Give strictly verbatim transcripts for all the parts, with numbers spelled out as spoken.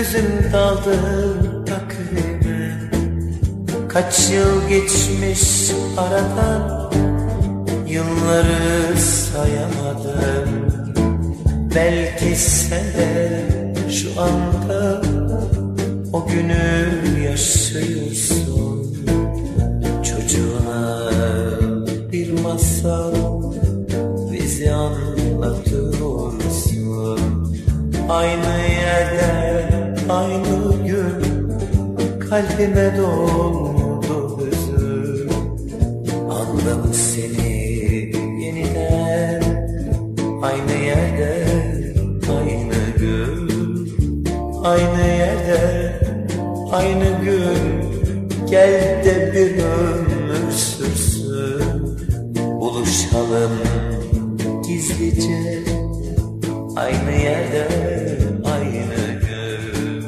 gözüm daldı takvime. Kaç yıl geçmiş aradan, yılları sayamadım. Belki sen de şu anda o günü yaşıyorsun. Çocuğuna bir masal bizi anlatıyorsun. Aynı yerde aynı gün kalbime doldu hüzün. Andım seni yeniden, aynı yerde aynı gün, aynı yerde aynı gün. Gel de bir ömür sürsün, buluşalım gizlice, aynı yerde aynı gün.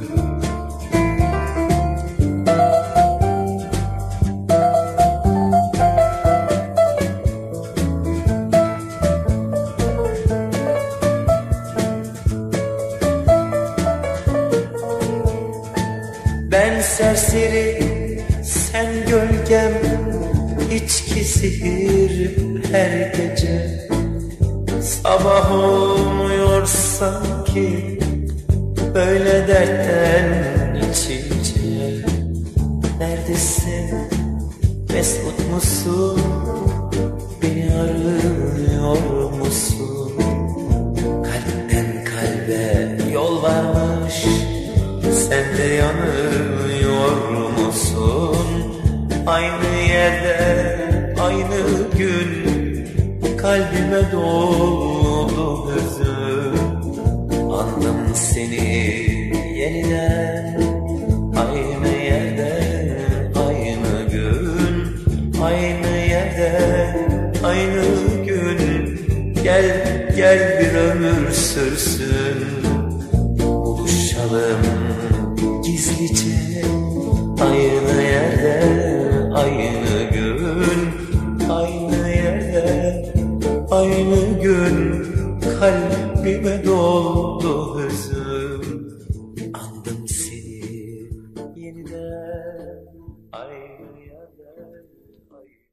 Ben serseri, sen gölgem, içki zehir her gece. Sabah olmuyor sanki böyle dertten içince. Neredesin, mesut musun, beni arıyor musun? Kalpten kalbe yol varmış, sen de yanıyor musun? Aynı yerde aynı gün kalbime doldu hüzün. Andım seni yeniden, aynı yerde aynı gün, aynı yerde aynı gün. Gel gel bir ömür sürsün, buluşalım gizlice, aynı yerde aynı gün, aynı yerde aynı gün. Kalbime doldu hüzün. Andım seni yeniden, aynı yerde aynı